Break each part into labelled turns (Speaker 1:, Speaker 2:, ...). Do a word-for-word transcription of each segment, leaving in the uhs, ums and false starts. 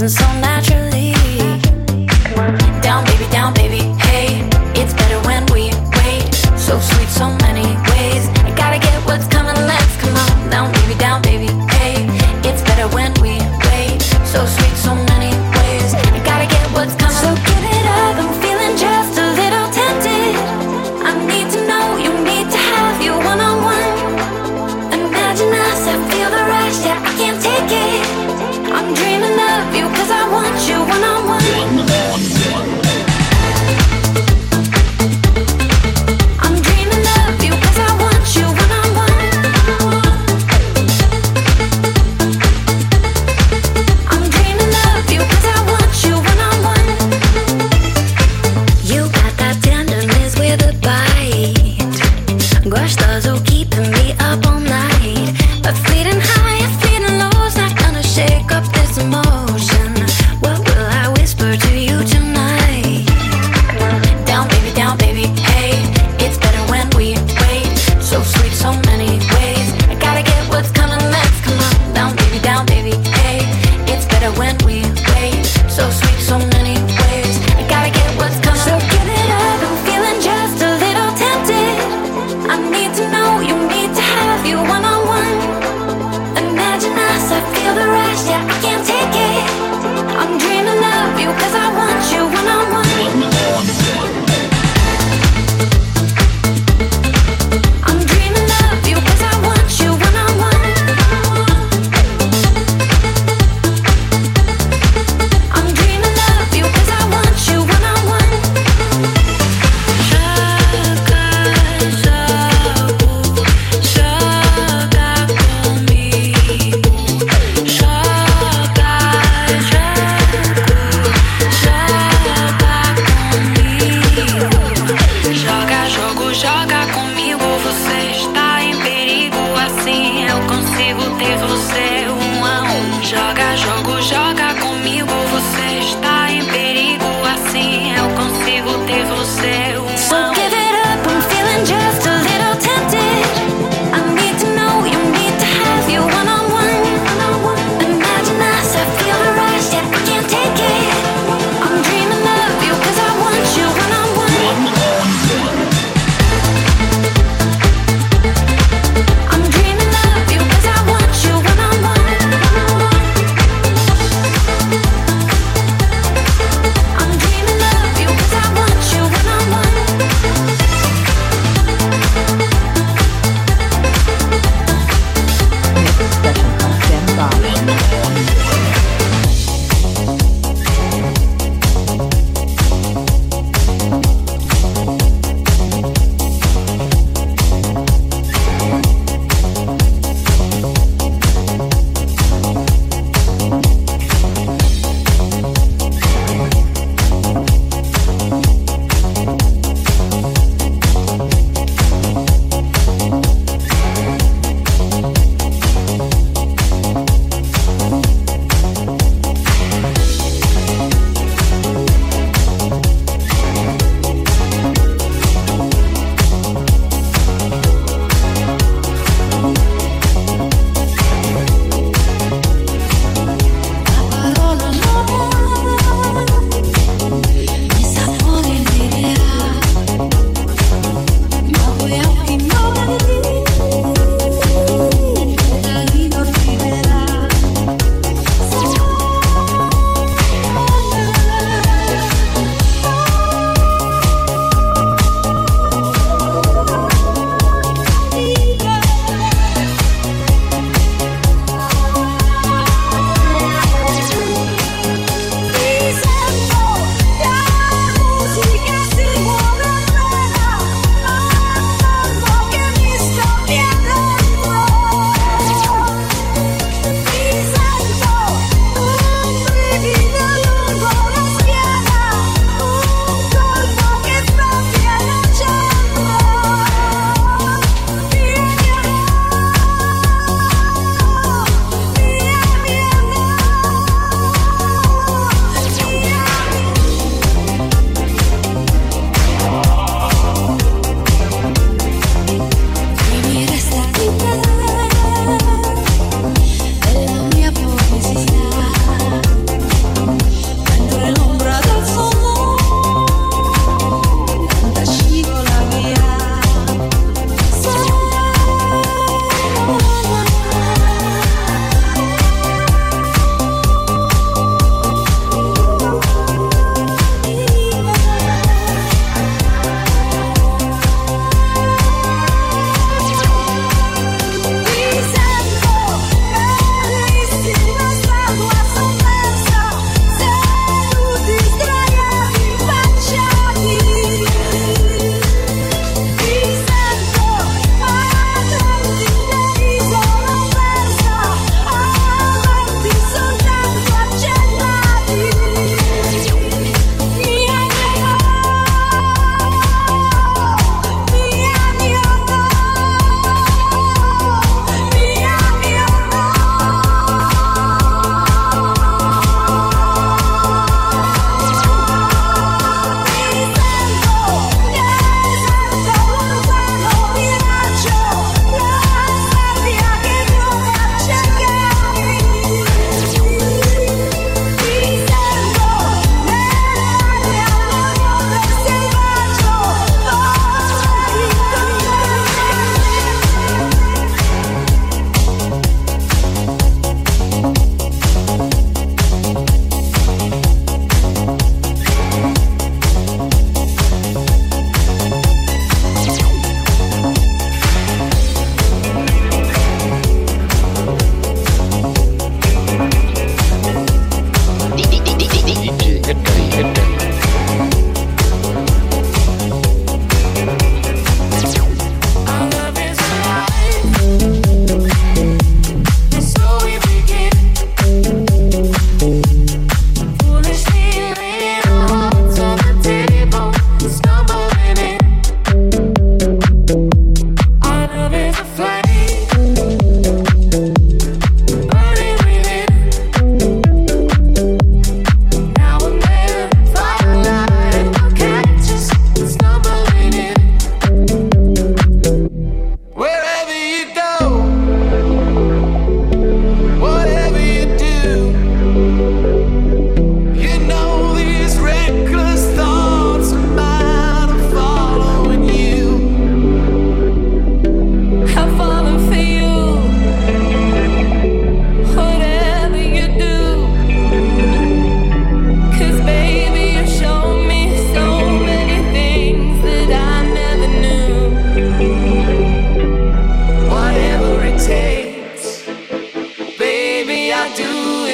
Speaker 1: I'm dreaming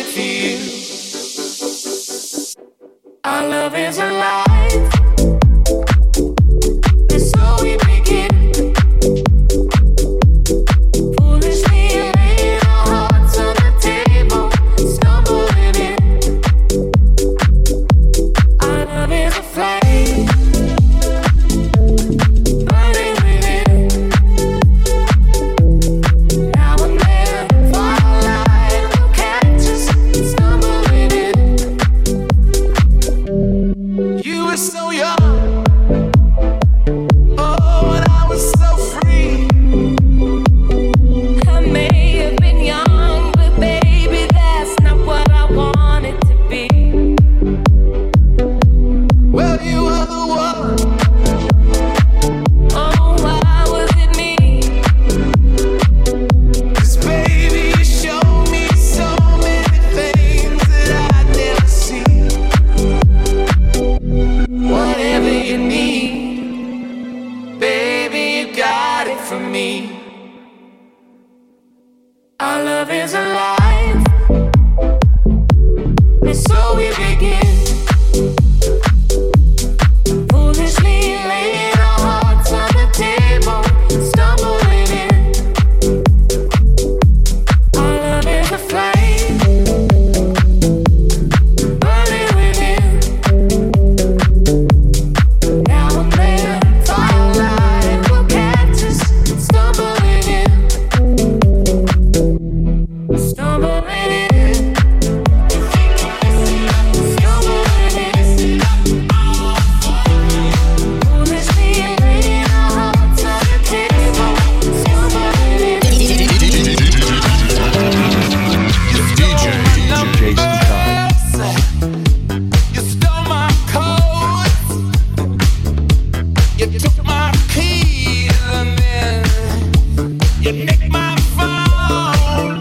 Speaker 1: it for you. Our love is alive. And so we begin. Foolishly laying our hearts on the table, stumbling in. Our love is a flame, burning within. Now and then, firelight will catch us stumbling in. You were so young, oh, and I was so free. I may have been young, but baby, that's not what I wanted to be. Well, you were the one. Oh, why was it me? 'Cause baby, you showed me so many things that I'd never seen. Whatever you need, baby, you got it from me. Our love is alive, and so we begin. Foolishly laying our hearts on the table, stumbling in. Our love is a flame, burning within. Now and then, firelight will catch us stumbling in. Stumbling in. Stumbling in. Foolishly laying our hearts on the table, stumbling in.
Speaker 2: Jason Todd.
Speaker 1: You stole my coat, you took my keys, and then you nicked my phone,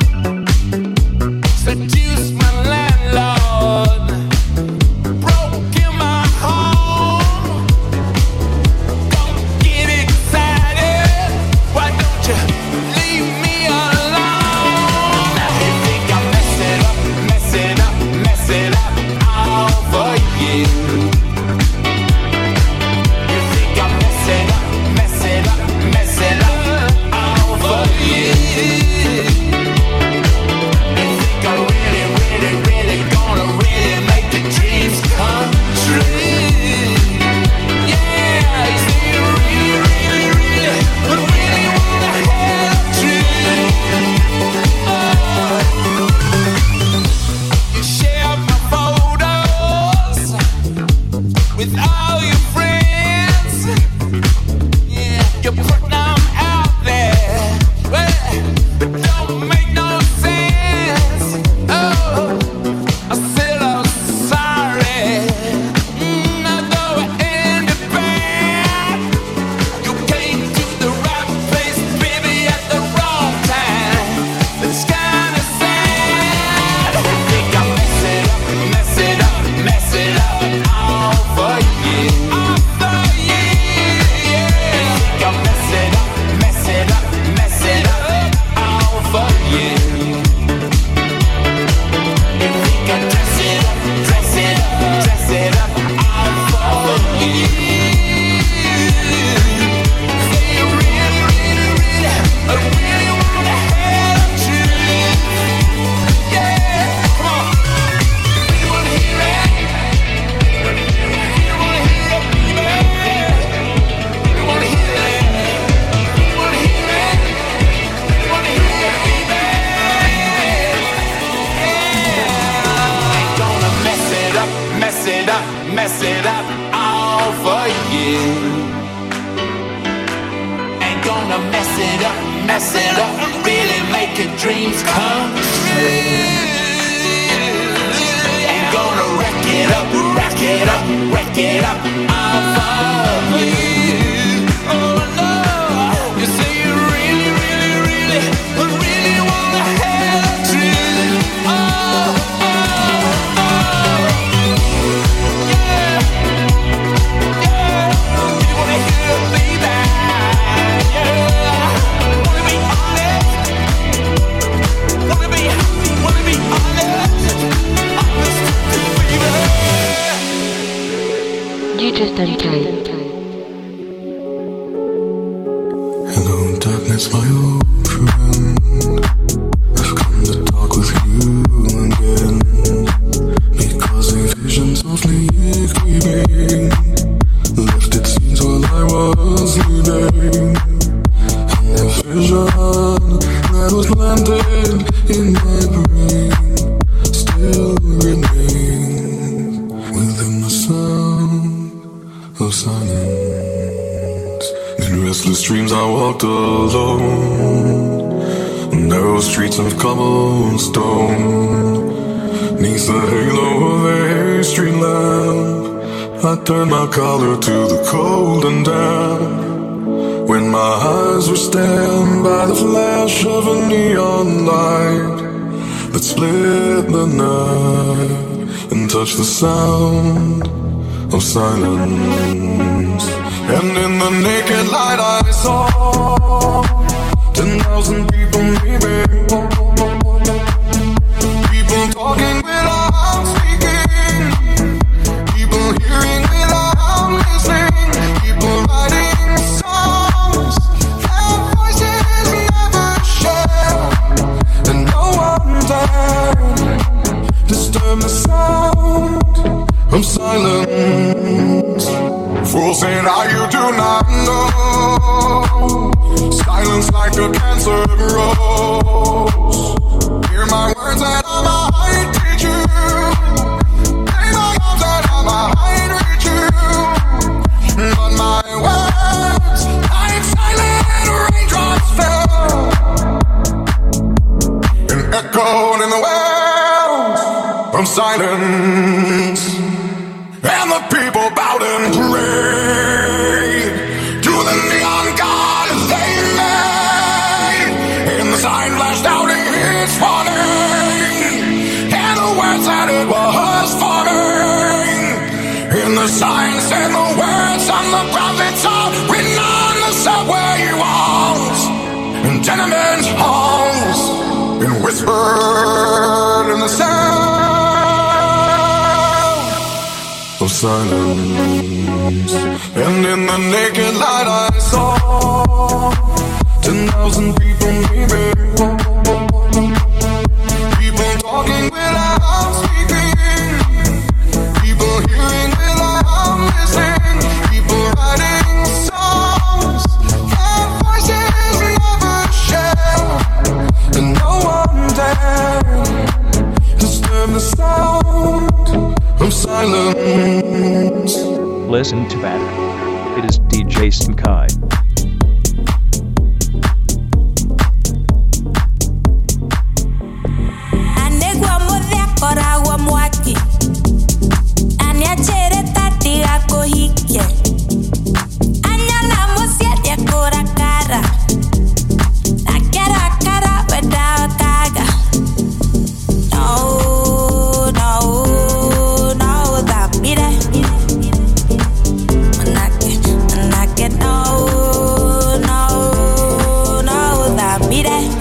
Speaker 1: seduced my landlord, broke in my home. Don't get excited, why don't you leave me alone? You think I mess it up, mess it up, mess it up all for you. You think I mess it up, mess it up, mess it up all for you. You think I really, really, really gonna really make the dreams come true. Yeah, you say you really, really, really, but really wanna have truth. Oh. You share my photos with all your friends. Yeah, you put them out there, well, but don't make no sense. Oh, I said I'm sorry. Mm, I know it ended bad. You came to the right place, baby, at the wrong time. It's kinda sad. You think I mess it up, mess it up, mess it up all for you, all for you. Yeah. You think I mess it up, mess it up, mess it up all for you. You think I dress it up, dress it up, dress it up all for you. Say you really, really, really, I really wanna have truth. Yeah, come on. You wanna hear it? You wanna hear it, baby? You wanna hear it? You wanna hear it? You wanna hear it, baby? Yeah. Ain't gonna mess it up, mess it up, mess it up all for you. Ain't gonna mess it up, mess it up, really make your dreams come true. Ain't gonna wreck it up, wreck it up, wreck it up all for you. Oh no, you say you really, really, really, really wanna have truth. Oh, oh, oh. Yeah, yeah. You wanna hear it, baby? Yeah. Wanna be honest? Wanna be, wanna be
Speaker 2: Senkai.
Speaker 3: Hello, darkness, my old friend. I've come to talk with you again, because a vision softly creeping left its scenes while I was sleeping. And the vision that was planted in my brain still remains within the sound of silence. In restless dreams I walked alone, narrow streets of cobblestone. Neath the halo of a street lamp, I turned my collar to the cold and damp. When my eyes were stabbed by the flash of a neon light that split the night and touched the sound of silence. And in the naked light I saw ten thousand people leaving, people talking without speaking, people hearing without listening, people writing songs their voices never share, and no one dared disturb the sound of silence. Fools saying how you do not know, silence like a cancer grows. Hear my words that I might teach you, lay my arms that I might reach you, but my words like silent raindrops fell and echoed in the wells of silence. And the people bowed and prayed to the neon god they made. And the sign flashed out its warning, and the words that it was forming. And the sign said the words on the prophets are written on the subway walls and tenement halls, and whispered in the sound of silence. And in the naked light I saw ten thousand people leaving, people talking without speaking, people hearing without listening, people writing songs their voices never share, and no one dared disturb the sound of silence.
Speaker 4: Listen to that. It is D J Senkai.
Speaker 5: Anegwa modhia koragwa mwaki, aniachere tati ako hike, anyala mosiete kora kara, nakera kara weda kaga. No, no, no, that be that. No, no, no, that be that.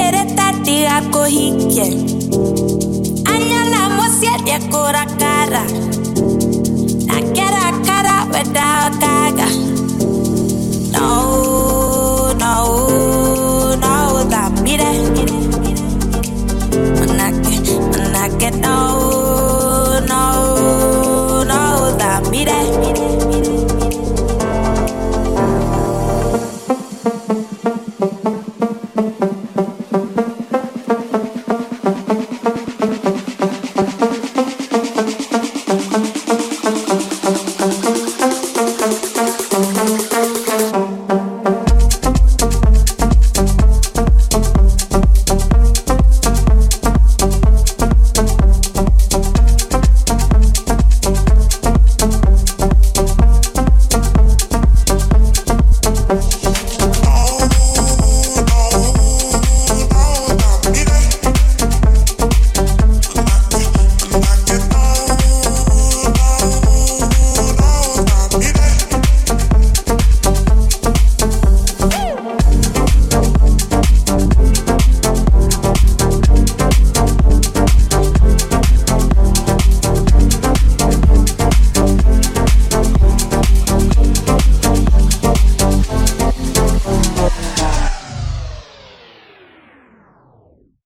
Speaker 5: Anyala mosiete kora kara,